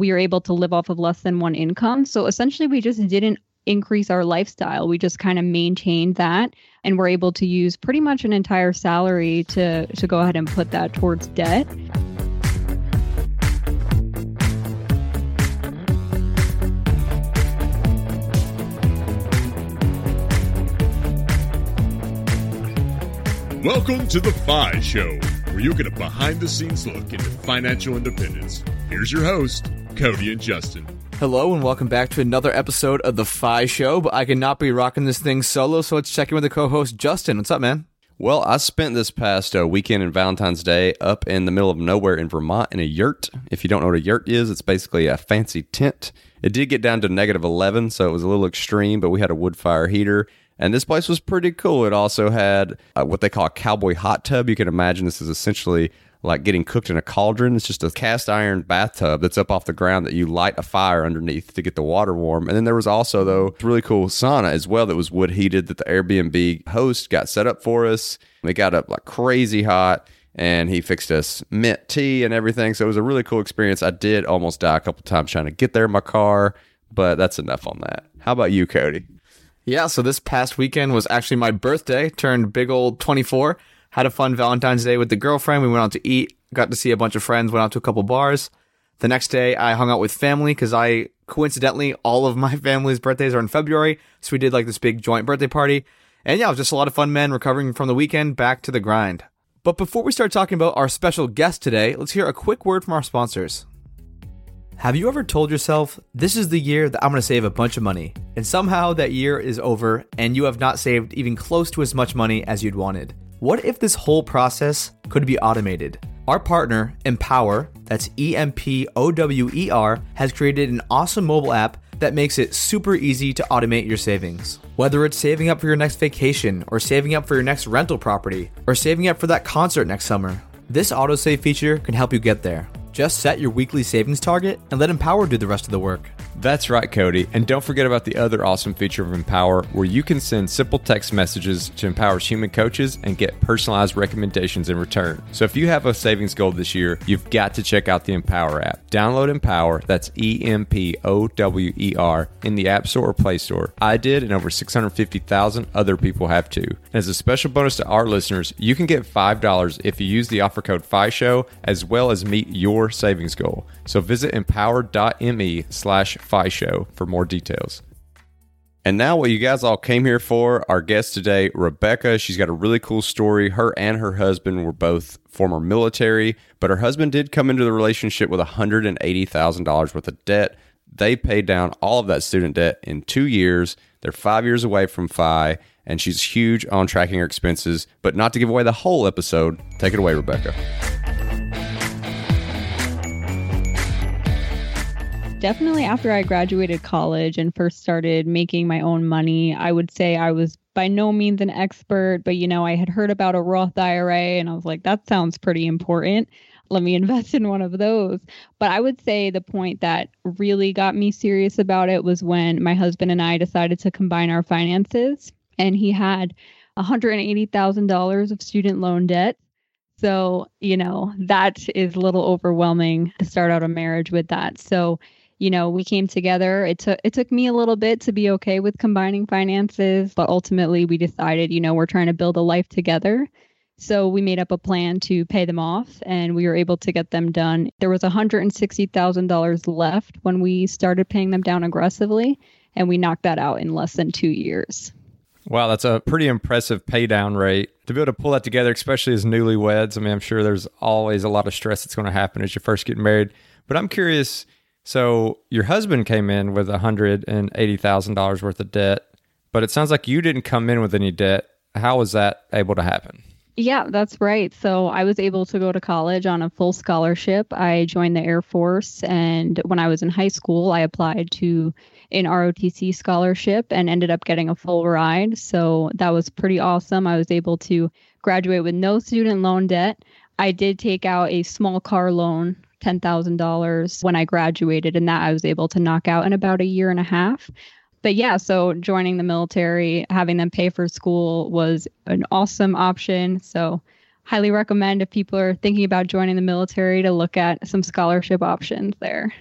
we were able to live off of less than one income. So essentially, we just didn't increase our lifestyle. We just kind of maintained that, and we're able to use pretty much an entire salary to go ahead and put that towards debt. Welcome to the FI Show, where you get a behind-the-scenes look into financial independence. Here's your host, Cody and Justin. Hello and welcome back to another episode of the FI Show, but I cannot be rocking this thing solo, so let's check in with the co-host, Justin. What's up, man? Well, I spent this past weekend and Valentine's Day up in the middle of nowhere in Vermont in a yurt. If you don't know what a yurt is, it's basically a fancy tent. It did get down to -11, so it was a little extreme, but we had a wood fire heater. And this place was pretty cool. It also had what they call a cowboy hot tub. You can imagine this is essentially like getting cooked in a cauldron. It's just a cast iron bathtub that's up off the ground that you light a fire underneath to get the water warm. And then there was also, though, a really cool sauna as well that was wood heated that the Airbnb host got set up for us. It got up like crazy hot, and he fixed us mint tea and everything. So it was a really cool experience. I did almost die a couple times trying to get there in my car, but that's enough on that. How about you, Cody? Yeah, so this past weekend was actually my birthday, turned big old 24. Had a fun Valentine's Day with the girlfriend. We went out to eat, got to see a bunch of friends, went out to a couple bars. The next day, I hung out with family because coincidentally, all of my family's birthdays are in February. So we did like this big joint birthday party. And yeah, it was just a lot of fun, man, recovering from the weekend, back to the grind. But before we start talking about our special guest today, let's hear a quick word from our sponsors. Have you ever told yourself, this is the year that I'm going to save a bunch of money, and somehow that year is over and you have not saved even close to as much money as you'd wanted? What if this whole process could be automated? Our partner, Empower, that's EMPOWER, has created an awesome mobile app that makes it super easy to automate your savings. Whether it's saving up for your next vacation, or saving up for your next rental property, or saving up for that concert next summer, this autosave feature can help you get there. Just set your weekly savings target and let Empower do the rest of the work. That's right, Cody. And don't forget about the other awesome feature of Empower, where you can send simple text messages to Empower's human coaches and get personalized recommendations in return. So if you have a savings goal this year, you've got to check out the Empower app. Download Empower, that's EMPOWER, in the App Store or Play Store. I did, and over 650,000 other people have too. And as a special bonus to our listeners, you can get $5 if you use the offer code FISHOW, as well as meet your savings goal. So visit empower.me/FISHOW for more details. And now what you guys all came here for, our guest today, Rebecca. She's got a really cool story. Her and her husband were both former military, but her husband did come into the relationship with $180,000 worth of debt. They paid down all of that student debt in 2 years. They're 5 years away from FI, and she's huge on tracking her expenses. But not to give away the whole episode, take it away, Rebecca. Definitely after I graduated college and first started making my own money, I would say I was by no means an expert, but I had heard about a Roth IRA and I was like, that sounds pretty important. Let me invest in one of those. But I would say the point that really got me serious about it was when my husband and I decided to combine our finances, and he had $180,000 of student loan debt. So, that is a little overwhelming to start out a marriage with that. So, we came together. It took me a little bit to be okay with combining finances, but ultimately we decided, we're trying to build a life together. So we made up a plan to pay them off, and we were able to get them done. There was $160,000 left when we started paying them down aggressively, and we knocked that out in less than 2 years. Wow, that's a pretty impressive pay down rate. To be able to pull that together, especially as newlyweds, I'm sure there's always a lot of stress that's going to happen as you first get married. But I'm curious, so your husband came in with $180,000 worth of debt, but it sounds like you didn't come in with any debt. How was that able to happen? Yeah, that's right. So I was able to go to college on a full scholarship. I joined the Air Force, and when I was in high school, I applied to an ROTC scholarship and ended up getting a full ride. So that was pretty awesome. I was able to graduate with no student loan debt. I did take out a small car loan, $10,000 when I graduated, and that I was able to knock out in about a year and a half. But yeah, so joining the military, having them pay for school was an awesome option. So highly recommend if people are thinking about joining the military to look at some scholarship options there.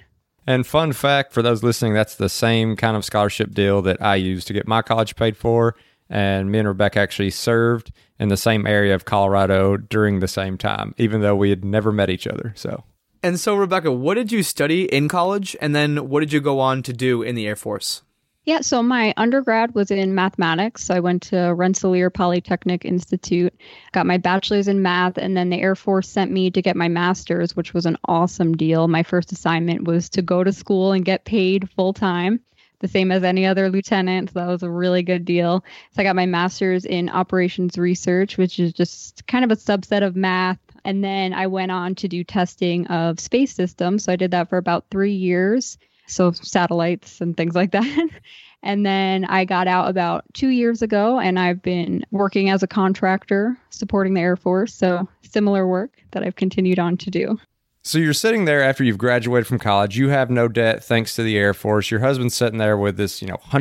And fun fact for those listening, that's the same kind of scholarship deal that I used to get my college paid for. And me and Rebecca actually served in the same area of Colorado during the same time, even though we had never met each other. And so, Rebecca, what did you study in college? And then what did you go on to do in the Air Force? Yeah, so my undergrad was in mathematics. I went to Rensselaer Polytechnic Institute, got my bachelor's in math, and then the Air Force sent me to get my master's, which was an awesome deal. My first assignment was to go to school and get paid full time, the same as any other lieutenant. So that was a really good deal. So I got my master's in operations research, which is just kind of a subset of math. And then I went on to do testing of space systems. So I did that for about 3 years. So satellites and things like that. And then I got out about 2 years ago, and I've been working as a contractor supporting the Air Force. So similar work that I've continued on to do. So you're sitting there after you've graduated from college. You have no debt thanks to the Air Force. Your husband's sitting there with this,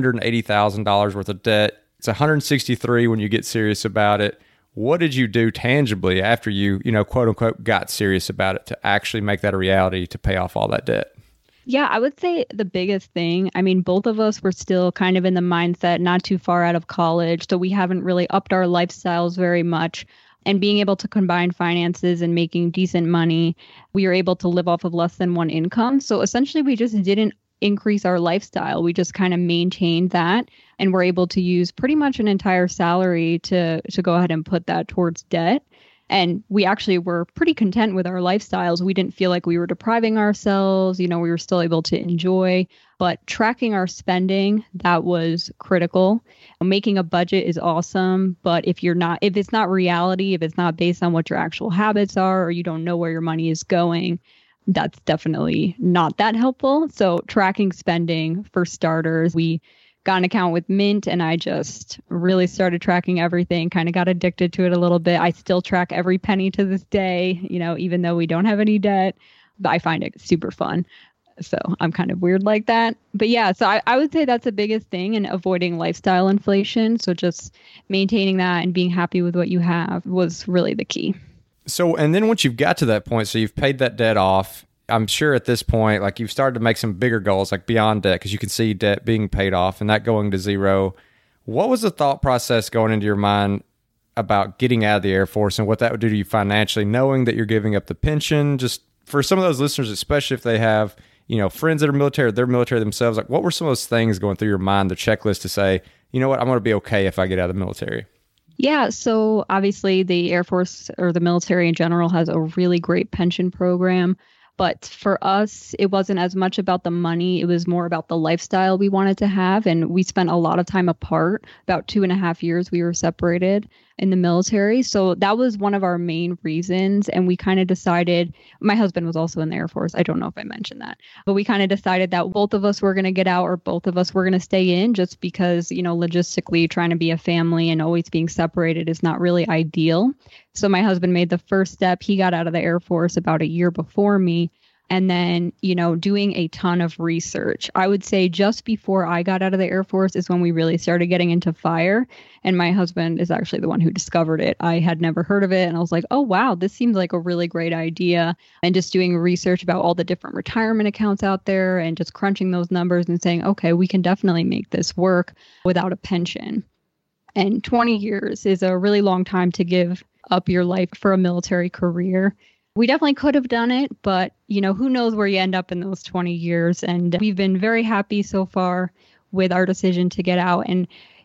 $180,000 worth of debt. It's $163,000 when you get serious about it. What did you do tangibly after you, quote unquote, got serious about it to actually make that a reality to pay off all that debt? Yeah, I would say the biggest thing, both of us were still kind of in the mindset not too far out of college. So we haven't really upped our lifestyles very much. And being able to combine finances and making decent money, we were able to live off of less than one income. So essentially, we just didn't increase our lifestyle. We just kind of maintained that, and we're able to use pretty much an entire salary to go ahead and put that towards debt. And we actually were pretty content with our lifestyles. We didn't feel like we were depriving ourselves. We were still able to enjoy. But tracking our spending, that was critical. Making a budget is awesome. But if it's not reality, if it's not based on what your actual habits are, or you don't know where your money is going, that's definitely not that helpful. So tracking spending, for starters, we got an account with Mint, and I just really started tracking everything, kind of got addicted to it a little bit. I still track every penny to this day, even though we don't have any debt, but I find it super fun. So I'm kind of weird like that. But yeah, so I would say that's the biggest thing in avoiding lifestyle inflation. So just maintaining that and being happy with what you have was really the key. So, and then once you've got to that point, so you've paid that debt off, I'm sure at this point, like you've started to make some bigger goals, like beyond debt, because you can see debt being paid off and that going to zero. What was the thought process going into your mind about getting out of the Air Force and what that would do to you financially, knowing that you're giving up the pension? Just for some of those listeners, especially if they have, friends that are military, or they're military themselves, like what were some of those things going through your mind, the checklist to say, I'm going to be okay if I get out of the military? Yeah, so obviously the Air Force, or the military in general, has a really great pension program. But for us, it wasn't as much about the money. It was more about the lifestyle we wanted to have. And we spent a lot of time apart. About 2.5 years we were separated in the military. So that was one of our main reasons. And we kind of decided, my husband was also in the Air Force. I don't know if I mentioned that. But we kind of decided that both of us were going to get out, or both of us were going to stay in, just because, logistically trying to be a family and always being separated is not really ideal. So my husband made the first step. He got out of the Air Force about a year before me. And then, doing a ton of research. I would say just before I got out of the Air Force is when we really started getting into fire. And my husband is actually the one who discovered it. I had never heard of it. And I was like, oh, wow, this seems like a really great idea. And just doing research about all the different retirement accounts out there and just crunching those numbers and saying, okay, we can definitely make this work without a pension. And 20 years is a really long time to give up your life for a military career. We definitely could have done it, but, who knows where you end up in those 20 years. And we've been very happy so far with our decision to get out. And,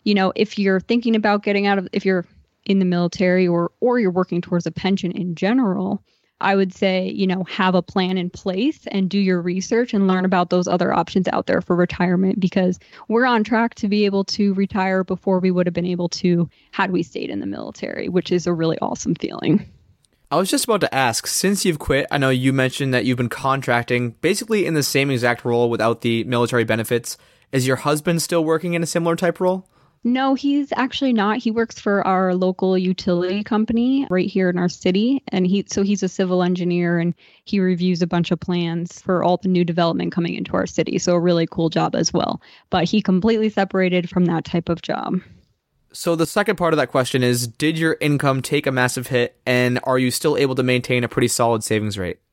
if you're thinking about getting out of, if you're in the military or you're working towards a pension in general, I would say, have a plan in place and do your research and learn about those other options out there for retirement, because we're on track to be able to retire before we would have been able to had we stayed in the military, which is a really awesome feeling. I was just about to ask, since you've quit, I know you mentioned that you've been contracting basically in the same exact role without the military benefits. Is your husband still working in a similar type role? No, he's actually not. He works for our local utility company right here in our city. And he's a civil engineer, and he reviews a bunch of plans for all the new development coming into our city. So a really cool job as well. But he completely separated from that type of job. So the second part of that question is, did your income take a massive hit, and are you still able to maintain a pretty solid savings rate?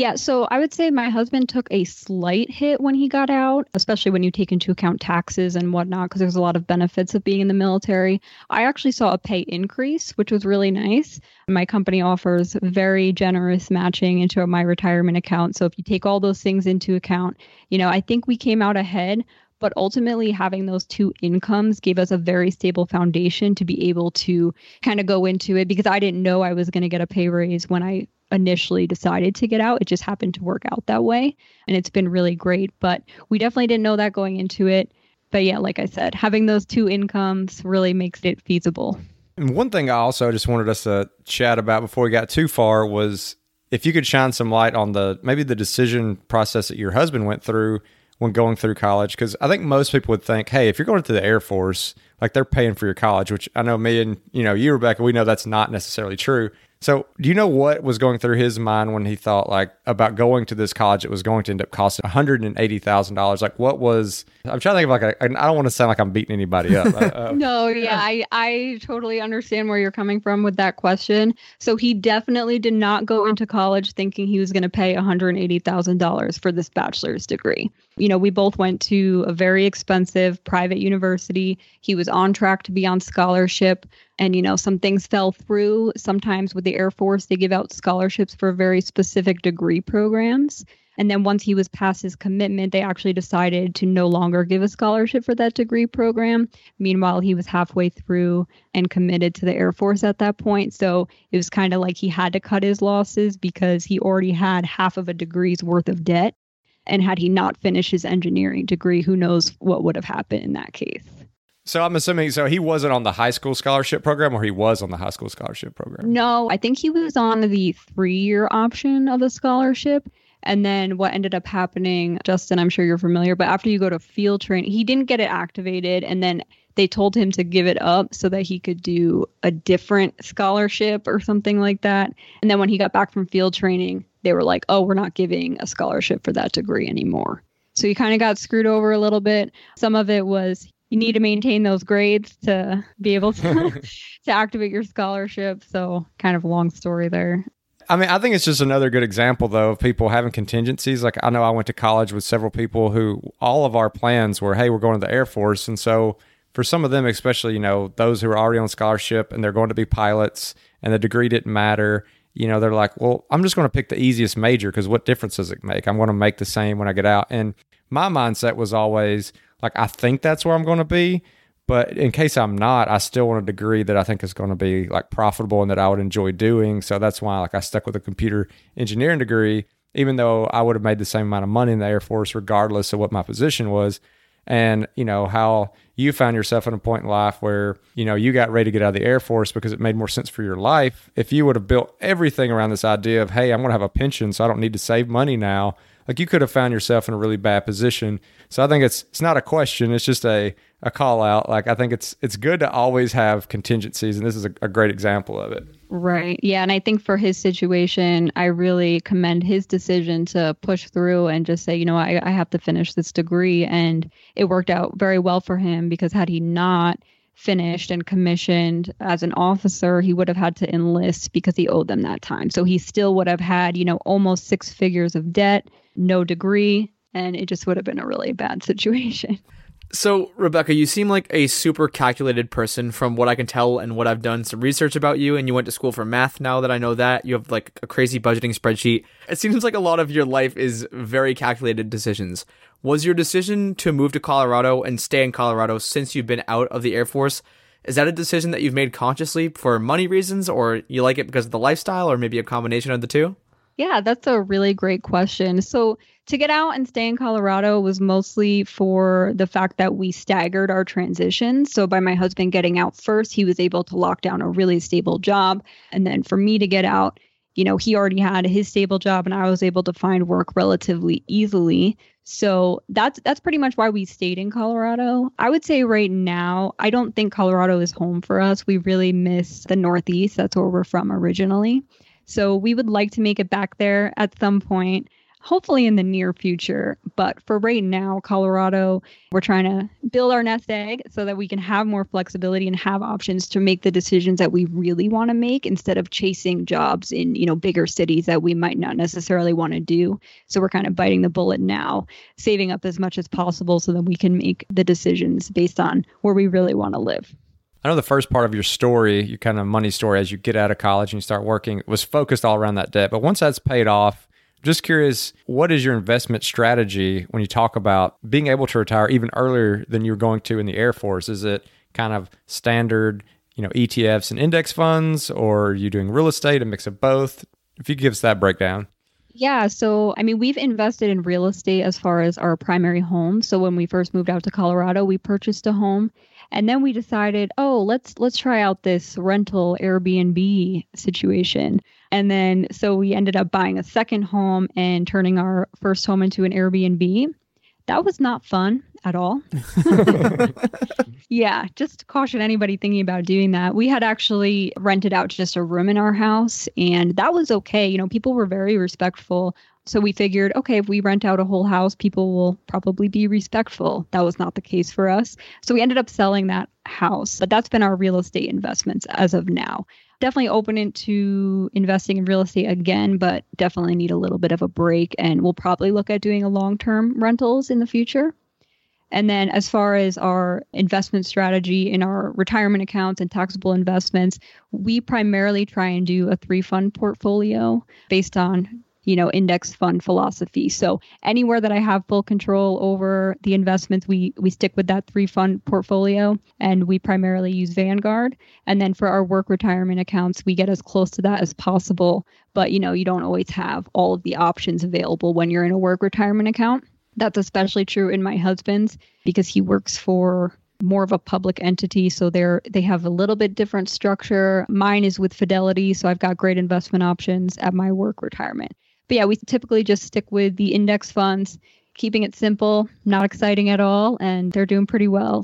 Yeah, so I would say my husband took a slight hit when he got out, especially when you take into account taxes and whatnot, because there's a lot of benefits of being in the military. I actually saw a pay increase, which was really nice. My company offers very generous matching into my retirement account. So if you take all those things into account, I think we came out ahead. But ultimately, having those two incomes gave us a very stable foundation to be able to kind of go into it, because I didn't know I was going to get a pay raise when I initially decided to get out. It just happened to work out that way. And it's been really great. But we definitely didn't know that going into it. But yeah, like I said, having those two incomes really makes it feasible. And one thing I also just wanted us to chat about before we got too far was if you could shine some light on maybe the decision process that your husband went through when going through college. Because I think most people would think, hey, if you're going to the Air Force, like they're paying for your college, which I know me and you, Rebecca, we know that's not necessarily true. So do you know what was going through his mind when he thought about going to this college that was going to end up costing $180,000? Like what was, I'm trying to think of I don't want to sound like I'm beating anybody up. No, yeah, I totally understand where you're coming from with that question. So he definitely did not go into college thinking he was going to pay $180,000 for this bachelor's degree. We both went to a very expensive private university. He was on track to be on scholarship. And, some things fell through. Sometimes with the Air Force, they give out scholarships for very specific degree programs. And then once he was past his commitment, they actually decided to no longer give a scholarship for that degree program. Meanwhile, he was halfway through and committed to the Air Force at that point. So it was kind of like he had to cut his losses because he already had half of a degree's worth of debt. And had he not finished his engineering degree, who knows what would have happened in that case. So I'm assuming, he wasn't on the high school scholarship program, or he was on the high school scholarship program? No, I think he was on the 3-year option of the scholarship. And then what ended up happening, Justin, I'm sure you're familiar, but after you go to field training, he didn't get it activated. And then they told him to give it up so that he could do a different scholarship or something like that. And then when he got back from field training, they were like, oh, we're not giving a scholarship for that degree anymore. So he kind of got screwed over a little bit. Some of it was you need to maintain those grades to be able to to activate your scholarship. So kind of a long story there. I mean, I think it's just another good example, though, of people having contingencies. Like I know I went to college with several people who all of our plans were, hey, we're going to the Air Force. And so for some of them, especially, those who are already on scholarship and they're going to be pilots and the degree didn't matter, they're like, well, I'm just going to pick the easiest major because what difference does it make? I'm going to make the same when I get out. And my mindset was always like, I think that's where I'm going to be. But in case I'm not, I still want a degree that I think is going to be profitable and that I would enjoy doing. So that's why I stuck with a computer engineering degree, even though I would have made the same amount of money in the Air Force regardless of what my position was. And, how you found yourself at a point in life where, you got ready to get out of the Air Force because it made more sense for your life. If you would have built everything around this idea of, hey, I'm going to have a pension, so I don't need to save money now, you could have found yourself in a really bad position. So I think it's not a question. It's just a call out. I think it's good to always have contingencies. And this is a great example of it. Right. Yeah. And I think for his situation, I really commend his decision to push through and just say, I have to finish this degree. And it worked out very well for him because had he not finished and commissioned as an officer, he would have had to enlist because he owed them that time. So he still would have had, almost 6 figures of debt, no degree, and it just would have been a really bad situation. So, Rebecca, you seem like a super calculated person from what I can tell and what I've done some research about you, and you went to school for math. Now that I know that, you have a crazy budgeting spreadsheet. It seems like a lot of your life is very calculated decisions. Was your decision to move to Colorado and stay in Colorado since you've been out of the Air Force, is that a decision that you've made consciously for money reasons, or you like it because of the lifestyle, or maybe a combination of the two? Yeah, that's a really great question. So to get out and stay in Colorado was mostly for the fact that we staggered our transition. So by my husband getting out first, he was able to lock down a really stable job. And then for me to get out, he already had his stable job and I was able to find work relatively easily. So that's pretty much why we stayed in Colorado. I would say right now, I don't think Colorado is home for us. We really miss the Northeast. That's where we're from originally. So we would like to make it back there at some point. hopefully in the near future. But for right now, Colorado, we're trying to build our nest egg so that we can have more flexibility and have options to make the decisions that we really want to make instead of chasing jobs in, bigger cities that we might not necessarily want to do. So we're kind of biting the bullet now, saving up as much as possible so that we can make the decisions based on where we really want to live. I know the first part of your story, your kind of money story as you get out of college and you start working, was focused all around that debt. But once that's paid off, just curious, what is your investment strategy when you talk about being able to retire even earlier than you were going to in the Air Force? Is it kind of standard, ETFs and index funds, or are you doing real estate, a mix of both? If you could give us that breakdown. Yeah. So, we've invested in real estate as far as our primary home. So when we first moved out to Colorado, we purchased a home. And then we decided, let's try out this rental Airbnb situation. And then so we ended up buying a second home and turning our first home into an Airbnb. That was not fun at all. Yeah, just to caution anybody thinking about doing that. We had actually rented out just a room in our house, and that was okay. People were very respectful. So we figured, okay, if we rent out a whole house, people will probably be respectful. That was not the case for us. So we ended up selling that house. But that's been our real estate investments as of now. Definitely open to investing in real estate again, but definitely need a little bit of a break. And we'll probably look at doing a long-term rentals in the future. And then as far as our investment strategy in our retirement accounts and taxable investments, we primarily try and do a 3-fund portfolio based on index fund philosophy. So anywhere that I have full control over the investments, we stick with that 3-fund portfolio, and we primarily use Vanguard. And then for our work retirement accounts, we get as close to that as possible. But, you don't always have all of the options available when you're in a work retirement account. That's especially true in my husband's because he works for more of a public entity. So they have a little bit different structure. Mine is with Fidelity. So I've got great investment options at my work retirement. But yeah, we typically just stick with the index funds, keeping it simple, not exciting at all, and they're doing pretty well.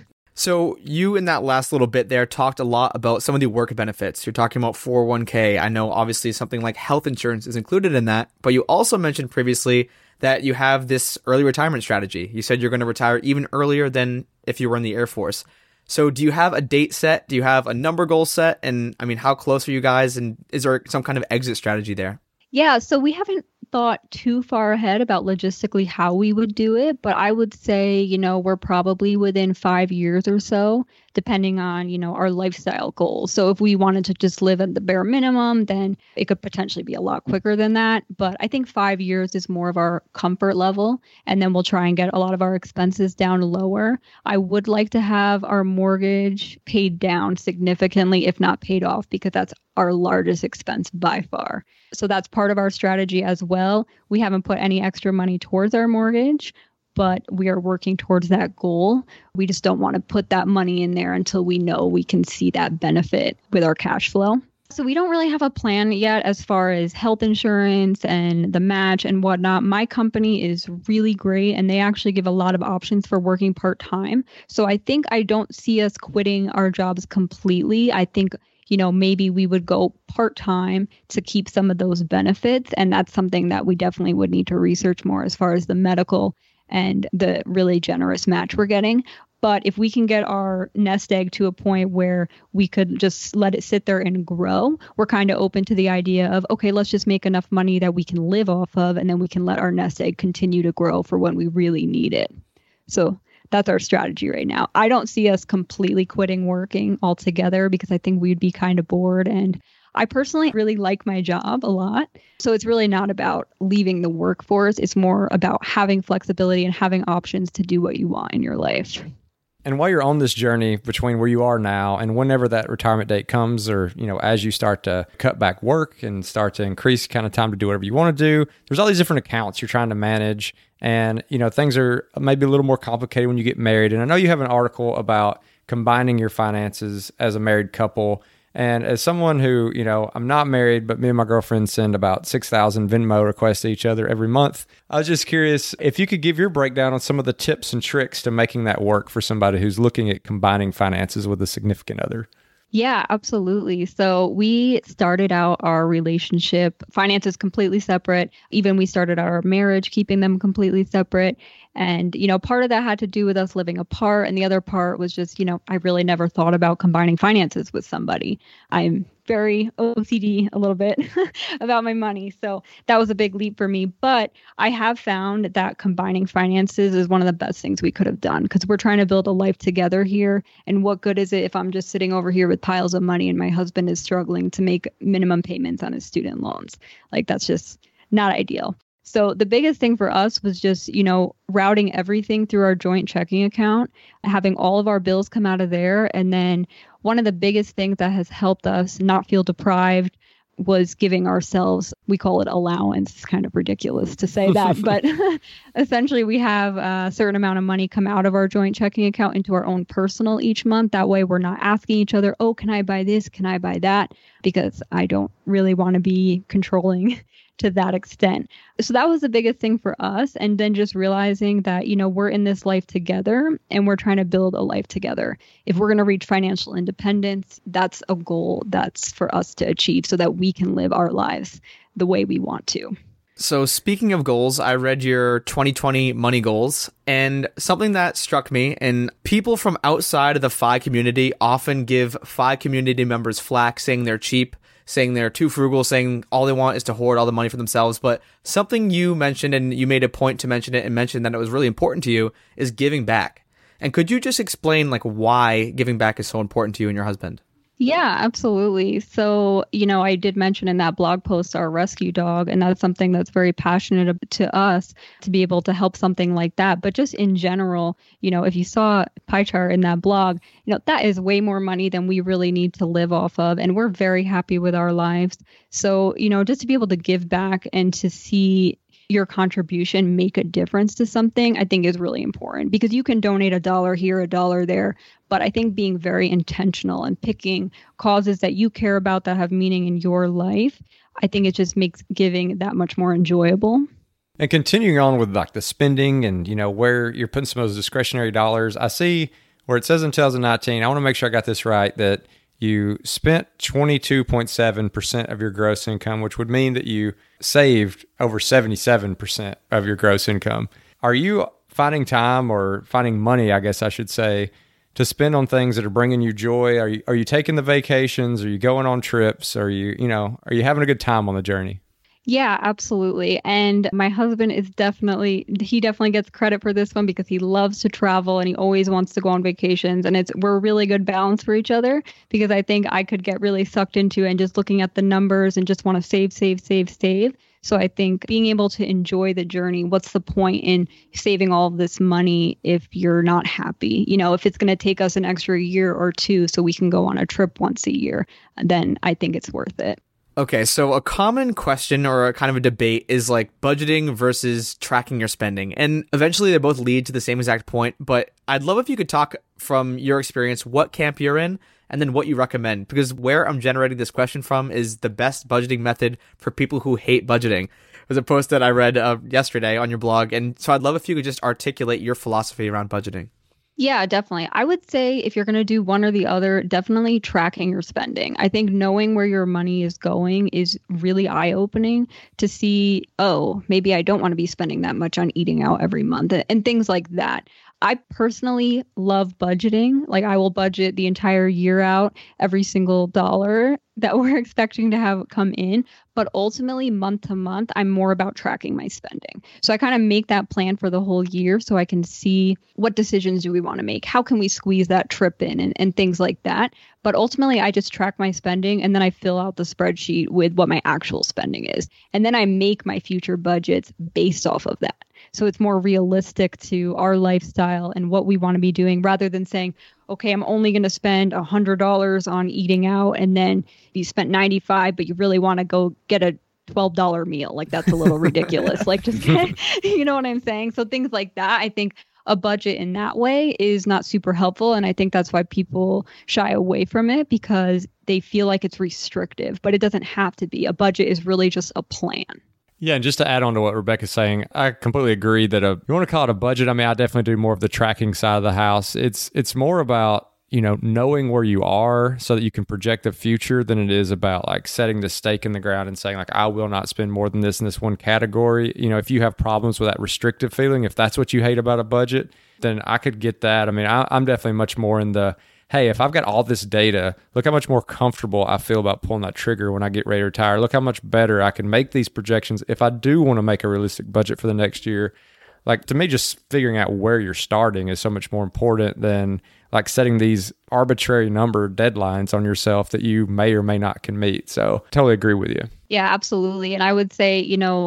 So you in that last little bit there talked a lot about some of the work benefits. You're talking about 401k. I know obviously something like health insurance is included in that, but you also mentioned previously that you have this early retirement strategy. You said you're going to retire even earlier than if you were in the Air Force. So do you have a date set? Do you have a number goal set? And how close are you guys? And is there some kind of exit strategy there? Yeah, so we haven't thought too far ahead about logistically how we would do it, but I would say, we're probably within 5 years or so, depending on, our lifestyle goals. So if we wanted to just live at the bare minimum, then it could potentially be a lot quicker than that. But I think 5 years is more of our comfort level, and then we'll try and get a lot of our expenses down lower. I would like to have our mortgage paid down significantly, if not paid off, because that's our largest expense by far. So that's part of our strategy as well. We haven't put any extra money towards our mortgage, but we are working towards that goal. We just don't want to put that money in there until we know we can see that benefit with our cash flow. So we don't really have a plan yet as far as health insurance and the match and whatnot. My company is really great, and they actually give a lot of options for working part-time. So I think I don't see us quitting our jobs completely. I think maybe we would go part-time to keep some of those benefits. And that's something that we definitely would need to research more as far as the medical and the really generous match we're getting. But if we can get our nest egg to a point where we could just let it sit there and grow, we're kind of open to the idea of, okay, let's just make enough money that we can live off of, and then we can let our nest egg continue to grow for when we really need it. So that's our strategy right now. I don't see us completely quitting working altogether because I think we'd be kind of bored. And I personally really like my job a lot. So it's really not about leaving the workforce. It's more about having flexibility and having options to do what you want in your life. And while you're on this journey between where you are now and whenever that retirement date comes, or, as you start to cut back work and start to increase kind of time to do whatever you want to do, there's all these different accounts you're trying to manage. And, things are maybe a little more complicated when you get married. And I know you have an article about combining your finances as a married couple. And as someone who, I'm not married, but me and my girlfriend send about 6,000 Venmo requests to each other every month. I was just curious if you could give your breakdown on some of the tips and tricks to making that work for somebody who's looking at combining finances with a significant other. Yeah, absolutely. So we started out our relationship, finances completely separate. Even we started our marriage, keeping them completely separate. And, part of that had to do with us living apart. And the other part was just, I really never thought about combining finances with somebody. I'm very OCD a little bit about my money. So that was a big leap for me. But I have found that combining finances is one of the best things we could have done because we're trying to build a life together here. And what good is it if I'm just sitting over here with piles of money and my husband is struggling to make minimum payments on his student loans? Like, that's just not ideal. So the biggest thing for us was just, routing everything through our joint checking account, having all of our bills come out of there. And then one of the biggest things that has helped us not feel deprived was giving ourselves, we call it allowance. It's kind of ridiculous to say that, but essentially we have a certain amount of money come out of our joint checking account into our own personal each month. That way we're not asking each other, oh, can I buy this? Can I buy that? Because I don't really want to be controlling to that extent. So that was the biggest thing for us. And then just realizing that, we're in this life together and we're trying to build a life together. If we're going to reach financial independence, that's a goal that's for us to achieve so that we can live our lives the way we want to. So speaking of goals, I read your 2020 money goals, and something that struck me, and people from outside of the FI community often give FI community members flack, saying they're cheap, saying they're too frugal, saying all they want is to hoard all the money for themselves. But something you mentioned, and you made a point to mention it and mentioned that it was really important to you, is giving back. And could you just explain why giving back is so important to you and your husband? Yeah, absolutely. So, I did mention in that blog post our rescue dog, and that's something that's very passionate to us to be able to help something like that. But just in general, if you saw pie chart in that blog, that is way more money than we really need to live off of. And we're very happy with our lives. So, just to be able to give back and to see your contribution make a difference to something, I think is really important because you can donate $1 here, $1 there. But I think being very intentional and picking causes that you care about that have meaning in your life, I think it just makes giving that much more enjoyable. And continuing on with the spending and, where you're putting some of those discretionary dollars, I see where it says in 2019, I want to make sure I got this right, that you spent 22.7% of your gross income, which would mean that you saved over 77% of your gross income. Are you finding time or finding money, I guess I should say, to spend on things that are bringing you joy? Are you taking the vacations? Are you going on trips? Are you having a good time on the journey? Yeah, absolutely. And my husband he definitely gets credit for this one because he loves to travel and he always wants to go on vacations. And we're a really good balance for each other because I think I could get really sucked into and just looking at the numbers and just want to save. So I think being able to enjoy the journey, what's the point in saving all of this money if you're not happy? If it's going to take us an extra year or two so we can go on a trip once a year, then I think it's worth it. Okay, so a common question or a kind of a debate is budgeting versus tracking your spending. And eventually they both lead to the same exact point, but I'd love if you could talk from your experience what camp you're in and then what you recommend, because where I'm generating this question from is the best budgeting method for people who hate budgeting. There's a post that I read yesterday on your blog, and so I'd love if you could just articulate your philosophy around budgeting. Yeah, definitely. I would say if you're going to do one or the other, definitely tracking your spending. I think knowing where your money is going is really eye-opening to see, oh, maybe I don't want to be spending that much on eating out every month and things like that. I personally love budgeting. I will budget the entire year out, every single dollar that we're expecting to have come in. But ultimately, month to month, I'm more about tracking my spending. So I kind of make that plan for the whole year so I can see what decisions do we want to make? How can we squeeze that trip in and things like that? But ultimately, I just track my spending and then I fill out the spreadsheet with what my actual spending is. And then I make my future budgets based off of that. So it's more realistic to our lifestyle and what we want to be doing rather than saying, okay, I'm only going to spend $100 on eating out. And then you spent $95, but you really want to go get a $12 meal. That's a little ridiculous. You know what I'm saying? So things like that, I think a budget in that way is not super helpful. And I think that's why people shy away from it because they feel like it's restrictive, but it doesn't have to be. A budget is really just a plan. Yeah, and just to add on to what Rebecca's saying, I completely agree that you want to call it a budget. I mean, I definitely do more of the tracking side of the house. It's more about knowing where you are so that you can project the future than it is about like setting the stake in the ground and saying like, I will not spend more than this in this one category. If you have problems with that restrictive feeling, if that's what you hate about a budget, then I could get that. I mean, I'm definitely much more in the, hey, if I've got all this data, look how much more comfortable I feel about pulling that trigger when I get ready to retire. Look how much better I can make these projections if I do want to make a realistic budget for the next year. Like, to me, just figuring out where you're starting is so much more important than like setting these arbitrary number deadlines on yourself that you may or may not can meet. So totally agree with you. Yeah, absolutely. And I would say,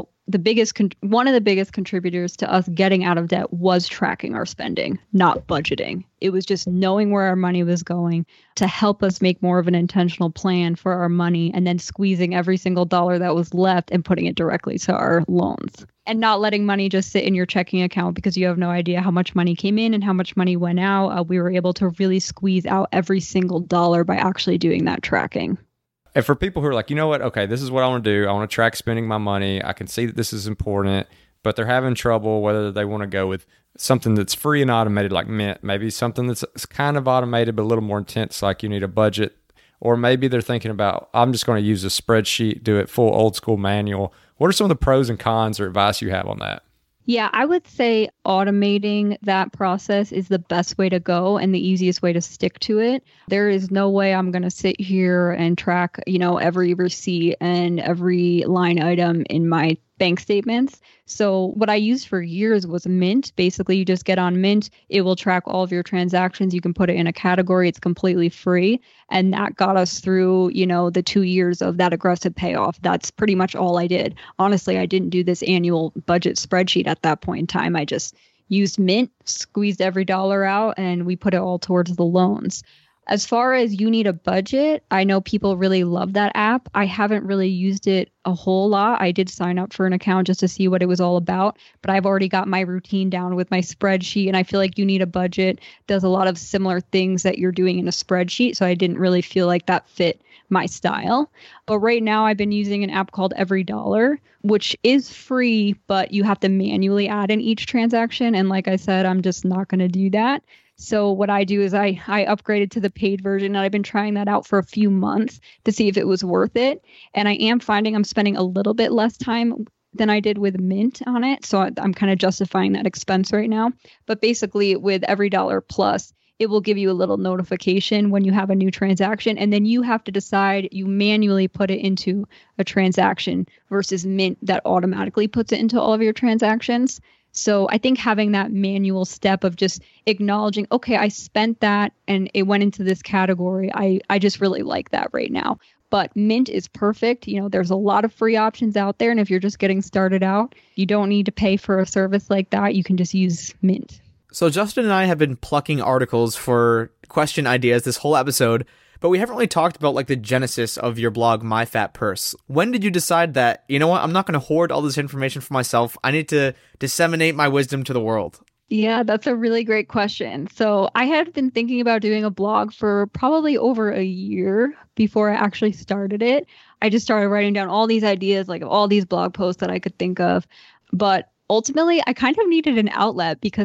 one of the biggest contributors to us getting out of debt was tracking our spending, not budgeting. It was just knowing where our money was going to help us make more of an intentional plan for our money, and then squeezing every single dollar that was left and putting it directly to our loans, and not letting money just sit in your checking account because you have no idea how much money came in and how much money went out. We were able to really squeeze out every single dollar by actually doing that tracking. And for people who are like, you know what, okay, this is what I want to do. I want to track spending my money. I can see that this is important, but they're having trouble whether they want to go with something that's free and automated like Mint, maybe something that's kind of automated but a little more intense like you need a budget, or maybe they're thinking about, I'm just going to use a spreadsheet, do it full old school manual. What are some of the pros and cons or advice you have on that? Yeah, I would say automating that process is the best way to go and the easiest way to stick to it. There is no way I'm going to sit here and track, every receipt and every line item in my bank statements. So what I used for years was Mint. Basically, you just get on Mint. It will track all of your transactions. You can put it in a category. It's completely free. And that got us through, the 2 years of that aggressive payoff. That's pretty much all I did. Honestly, I didn't do this annual budget spreadsheet at that point in time. I just used Mint, squeezed every dollar out, and we put it all towards the loans. As far as You Need a Budget, I know people really love that app. I haven't really used it a whole lot. I did sign up for an account just to see what it was all about, but I've already got my routine down with my spreadsheet, and I feel like You Need a Budget does a lot of similar things that you're doing in a spreadsheet, so I didn't really feel like that fit my style. But right now I've been using an app called Every Dollar, which is free, but you have to manually add in each transaction. And like I said, I'm just not going to do that. So what I do is I upgraded to the paid version, and I've been trying that out for a few months to see if it was worth it. And I am finding I'm spending a little bit less time than I did with Mint on it. So I'm kind of justifying that expense right now. But basically with Every Dollar Plus, it will give you a little notification when you have a new transaction, and then you have to decide, you manually put it into a transaction versus Mint that automatically puts it into all of your transactions. So I think having that manual step of just acknowledging, okay, I spent that and it went into this category. I just really like that right now. But Mint is perfect. There's a lot of free options out there. And if you're just getting started out, you don't need to pay for a service like that. You can just use Mint. So Justin and I have been plucking articles for question ideas this whole episode, but we haven't really talked about like the genesis of your blog, My Fat Purse. When did you decide that, you know what, I'm not going to hoard all this information for myself. I need to disseminate my wisdom to the world? Yeah, that's a really great question. So I had been thinking about doing a blog for probably over a year before I actually started it. I just started writing down all these ideas, like all these blog posts that I could think of. But ultimately, I kind of needed an outlet because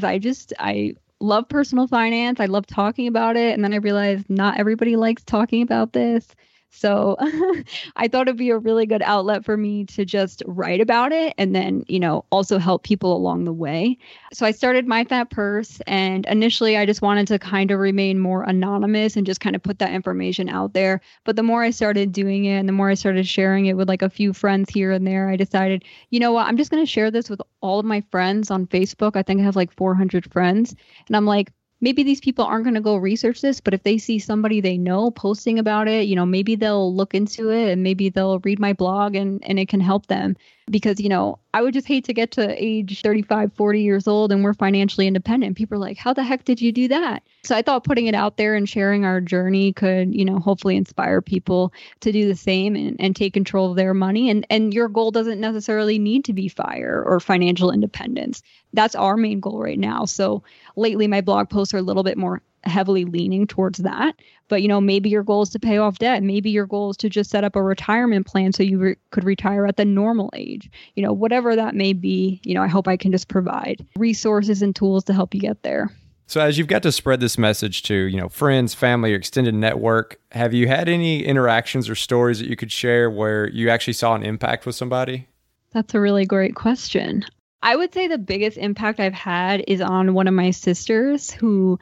I love personal finance. I love talking about it. And then I realized not everybody likes talking about this. So I thought it'd be a really good outlet for me to just write about it and then, also help people along the way. So I started My Fat Purse, and initially I just wanted to kind of remain more anonymous and just kind of put that information out there. But the more I started doing it and the more I started sharing it with like a few friends here and there, I decided, you know what, I'm just going to share this with all of my friends on Facebook. I think I have like 400 friends. And I'm like, maybe these people aren't going to go research this, but if they see somebody they know posting about it, maybe they'll look into it and maybe they'll read my blog and it can help them. Because, I would just hate to get to age 35, 40 years old and we're financially independent. People are like, how the heck did you do that? So I thought putting it out there and sharing our journey could, hopefully inspire people to do the same and take control of their money. And your goal doesn't necessarily need to be FIRE or financial independence. That's our main goal right now. So lately, my blog posts are a little bit more heavily leaning towards that. But, maybe your goal is to pay off debt. Maybe your goal is to just set up a retirement plan so you could retire at the normal age. Whatever that may be, I hope I can just provide resources and tools to help you get there. So as you've got to spread this message to, friends, family, or extended network, have you had any interactions or stories that you could share where you actually saw an impact with somebody? That's a really great question. I would say the biggest impact I've had is on one of my sisters who,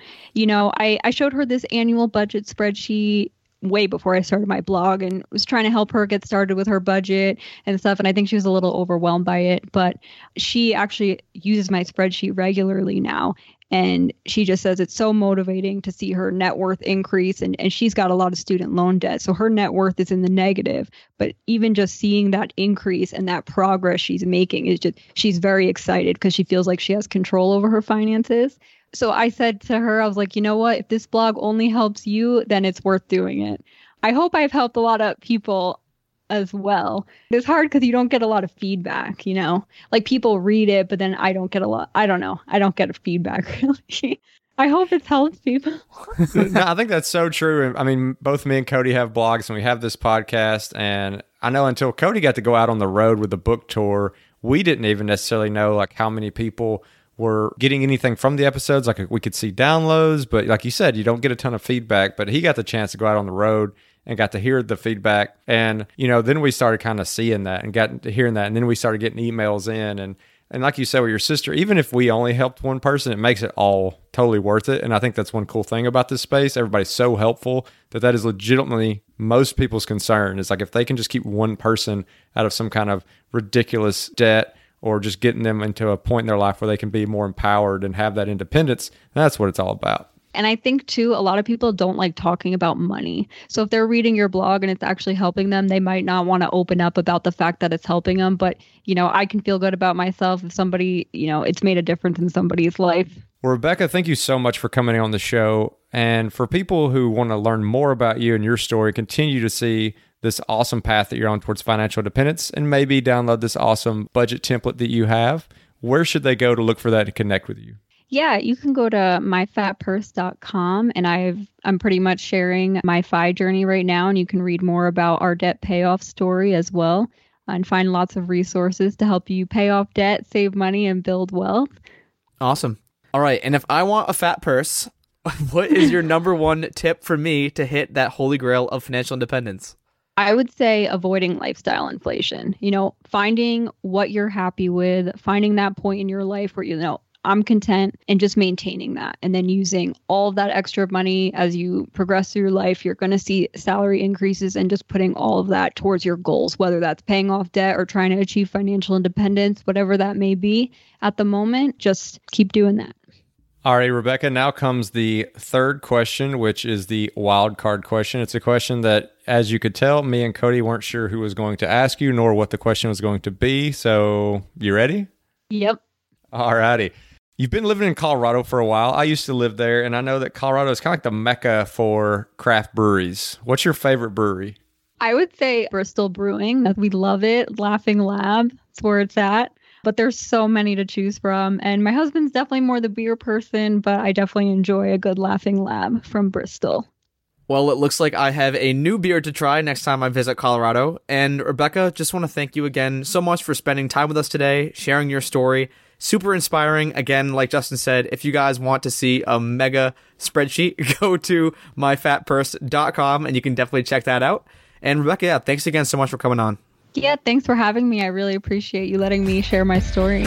I showed her this annual budget spreadsheet way before I started my blog and was trying to help her get started with her budget and stuff. And I think she was a little overwhelmed by it, but she actually uses my spreadsheet regularly now. And she just says it's so motivating to see her net worth increase. And she's got a lot of student loan debt. So her net worth is in the negative. But even just seeing that increase and that progress she's making is just, she's very excited because she feels like she has control over her finances. So I said to her, I was like, you know what? If this blog only helps you, then it's worth doing it. I hope I've helped a lot of people as well. It's hard because you don't get a lot of feedback, like people read it, but then I don't get a lot. I don't know. I don't get a feedback really. I hope it's helped people. No, I think that's so true. I mean, both me and Cody have blogs and we have this podcast. And I know until Cody got to go out on the road with the book tour, we didn't even necessarily know like how many people were getting anything from the episodes. Like we could see downloads, but like you said, you don't get a ton of feedback. But he got the chance to go out on the road and got to hear the feedback. And, then we started kind of seeing that and got to hearing that. And then we started getting emails in. And like you said with your sister, even if we only helped one person, it makes it all totally worth it. And I think that's one cool thing about this space. Everybody's so helpful that is legitimately most people's concern. Is like if they can just keep one person out of some kind of ridiculous debt or just getting them into a point in their life where they can be more empowered and have that independence, that's what it's all about. And I think, too, a lot of people don't like talking about money. So if they're reading your blog and it's actually helping them, they might not want to open up about the fact that it's helping them. But, I can feel good about myself if somebody, it's made a difference in somebody's life. Well, Rebecca, thank you so much for coming on the show. And for people who want to learn more about you and your story, continue to see this awesome path that you're on towards financial independence and maybe download this awesome budget template that you have, where should they go to look for that and connect with you? Yeah, you can go to myfatpurse.com and I'm pretty much sharing my FI journey right now, and you can read more about our debt payoff story as well and find lots of resources to help you pay off debt, save money, and build wealth. Awesome. All right, and if I want a fat purse, what is your number one tip for me to hit that holy grail of financial independence? I would say avoiding lifestyle inflation, finding what you're happy with, finding that point in your life where, I'm content, and just maintaining that. And then using all of that extra money as you progress through your life, you're going to see salary increases and just putting all of that towards your goals, whether that's paying off debt or trying to achieve financial independence, whatever that may be at the moment, just keep doing that. All right, Rebecca, now comes the third question, which is the wild card question. It's a question that, as you could tell, me and Cody weren't sure who was going to ask you, nor what the question was going to be. So, you ready? Yep. All righty. You've been living in Colorado for a while. I used to live there, and I know that Colorado is kind of like the mecca for craft breweries. What's your favorite brewery? I would say Bristol Brewing. We love it. Laughing Lab. That's where it's at. But there's so many to choose from. And my husband's definitely more the beer person, but I definitely enjoy a good Laughing Lab from Bristol. Well, it looks like I have a new beer to try next time I visit Colorado. And Rebecca, just want to thank you again so much for spending time with us today, sharing your story. Super inspiring. Again, like Justin said, if you guys want to see a mega spreadsheet, go to myfatpurse.com and you can definitely check that out. And Rebecca, yeah, thanks again so much for coming on. Yeah, thanks for having me. I really appreciate you letting me share my story.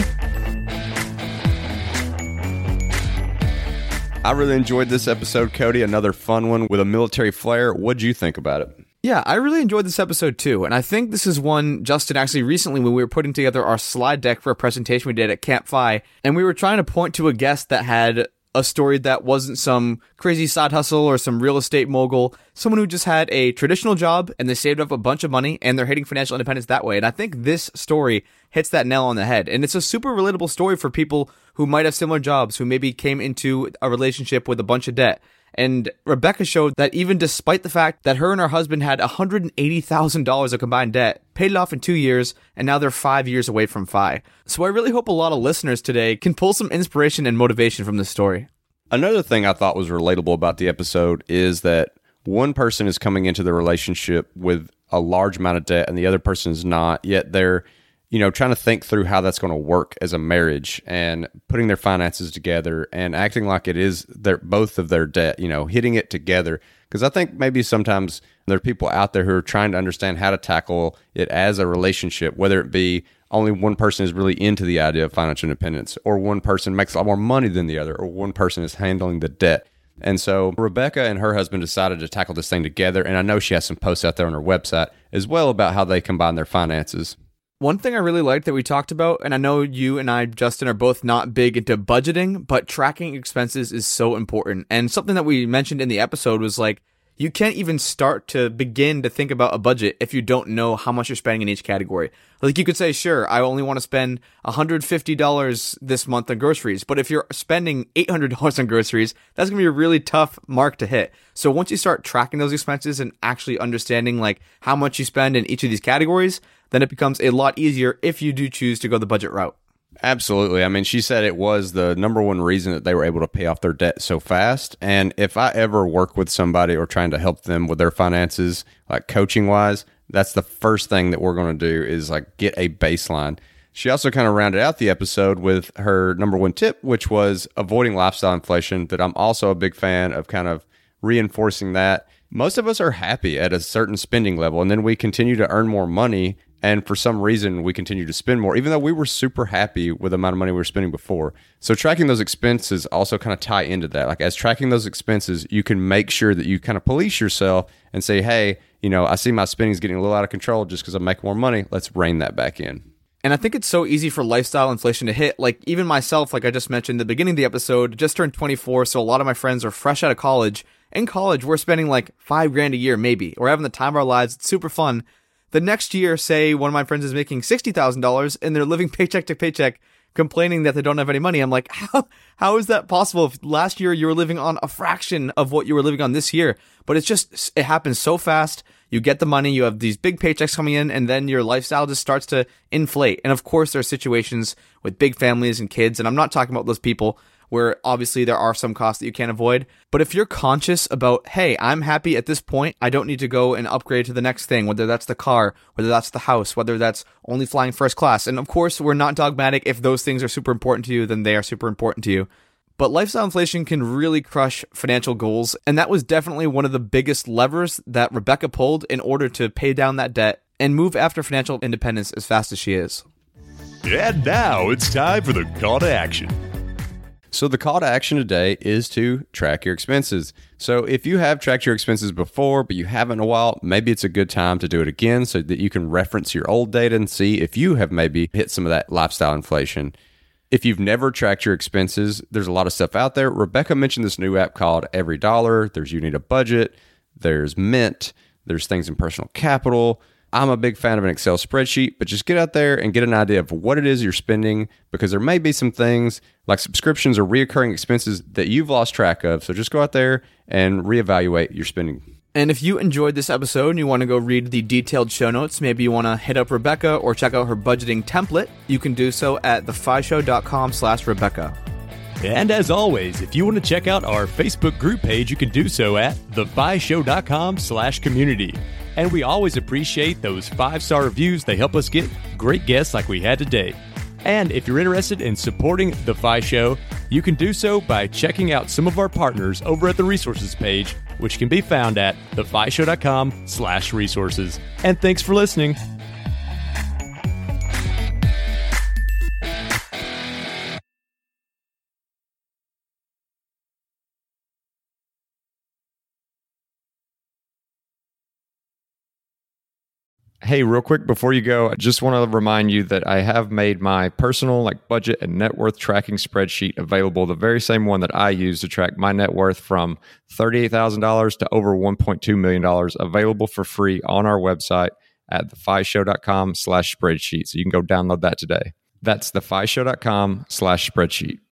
I really enjoyed this episode, Cody. Another fun one with a military flair. What'd you think about it? Yeah, I really enjoyed this episode too. And I think this is one, Justin, actually recently when we were putting together our slide deck for a presentation we did at Camp FI, and we were trying to point to a guest that had a story that wasn't some crazy side hustle or some real estate mogul, someone who just had a traditional job and they saved up a bunch of money and they're hitting financial independence that way. And I think this story hits that nail on the head. And it's a super relatable story for people who might have similar jobs, who maybe came into a relationship with a bunch of debt. And Rebecca showed that even despite the fact that her and her husband had $180,000 of combined debt, paid it off in 2 years, and now they're 5 years away from FI. So I really hope a lot of listeners today can pull some inspiration and motivation from this story. Another thing I thought was relatable about the episode is that one person is coming into the relationship with a large amount of debt and the other person is not, yet they're trying to think through how that's going to work as a marriage and putting their finances together and acting like it is both of their debt, hitting it together. Because I think maybe sometimes there are people out there who are trying to understand how to tackle it as a relationship, whether it be only one person is really into the idea of financial independence, or one person makes a lot more money than the other, or one person is handling the debt. And so Rebecca and her husband decided to tackle this thing together. And I know she has some posts out there on her website as well about how they combine their finances. One thing I really liked that we talked about, and I know you and I, Justin, are both not big into budgeting, but tracking expenses is so important. And something that we mentioned in the episode was like, you can't even start to begin to think about a budget if you don't know how much you're spending in each category. Like you could say, sure, I only want to spend $150 this month on groceries. But if you're spending $800 on groceries, that's going to be a really tough mark to hit. So once you start tracking those expenses and actually understanding like how much you spend in each of these categories, then it becomes a lot easier if you do choose to go the budget route. Absolutely. I mean, she said it was the number one reason that they were able to pay off their debt so fast. And if I ever work with somebody or trying to help them with their finances, like coaching wise, that's the first thing that we're going to do is like get a baseline. She also kind of rounded out the episode with her number one tip, which was avoiding lifestyle inflation, that I'm also a big fan of kind of reinforcing that. Most of us are happy at a certain spending level, and then we continue to earn more money. And for some reason, we continue to spend more, even though we were super happy with the amount of money we were spending before. So tracking those expenses also kind of tie into that. Like as tracking those expenses, you can make sure that you kind of police yourself and say, hey, I see my spending is getting a little out of control just because I'm making more money. Let's rein that back in. And I think it's so easy for lifestyle inflation to hit. Like even myself, like I just mentioned at the beginning of the episode, just turned 24. So a lot of my friends are fresh out of college. In college, we're spending like $5,000 a year, maybe. We're having the time of our lives. It's super fun. The next year, say one of my friends is making $60,000 and they're living paycheck to paycheck, complaining that they don't have any money. I'm like, how is that possible? If last year you were living on a fraction of what you were living on this year? But it happens so fast. You get the money, you have these big paychecks coming in, and then your lifestyle just starts to inflate. And of course, there are situations with big families and kids, and I'm not talking about those people where obviously there are some costs that you can't avoid. But if you're conscious about, hey, I'm happy at this point, I don't need to go and upgrade to the next thing, whether that's the car, whether that's the house, whether that's only flying first class. And of course, we're not dogmatic. If those things are super important to you, then they are super important to you. But lifestyle inflation can really crush financial goals. And that was definitely one of the biggest levers that Rebecca pulled in order to pay down that debt and move after financial independence as fast as she is. And now it's time for the call to action. So the call to action today is to track your expenses. So if you have tracked your expenses before, but you haven't in a while, maybe it's a good time to do it again so that you can reference your old data and see if you have maybe hit some of that lifestyle inflation. If you've never tracked your expenses, there's a lot of stuff out there. Rebecca mentioned this new app called Every Dollar. There's You Need a Budget. There's Mint. There's things in Personal Capital. I'm a big fan of an Excel spreadsheet, but just get out there and get an idea of what it is you're spending, because there may be some things like subscriptions or reoccurring expenses that you've lost track of. So just go out there and reevaluate your spending. And if you enjoyed this episode and you want to go read the detailed show notes, maybe you want to hit up Rebecca or check out her budgeting template, you can do so at thefishow.com/Rebecca. And as always, if you want to check out our Facebook group page, you can do so at thefishow.com/community. And we always appreciate those 5-star reviews. They help us get great guests like we had today. And if you're interested in supporting The Fi Show, you can do so by checking out some of our partners over at the resources page, which can be found at thefishow.com/resources. And thanks for listening. Hey, real quick before you go, I just want to remind you that I have made my personal budget and net worth tracking spreadsheet available, the very same one that I use to track my net worth from $38,000 to over $1.2 million, available for free on our website at thefishow.com/spreadsheet. So you can go download that today. That's thefishow.com/spreadsheet.